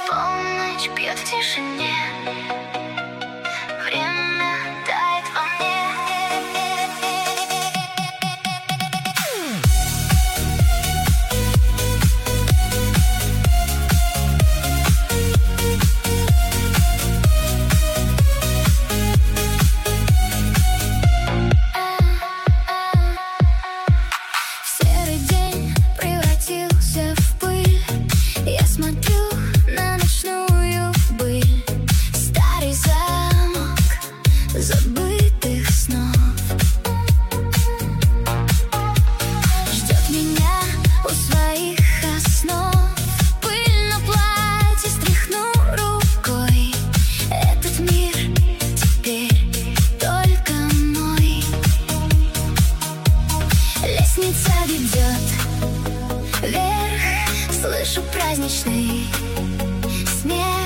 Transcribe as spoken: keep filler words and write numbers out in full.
Полночь бьет в тишине, время тает во мне. Серый день превратился в пыль. Я смотрю на ночную быль. Старый замок забытых снов ждет меня у своих основ. Пыль на платье стряхну рукой. Этот мир теперь только мой. Лестница ведет вверх, слышу праздничный смех.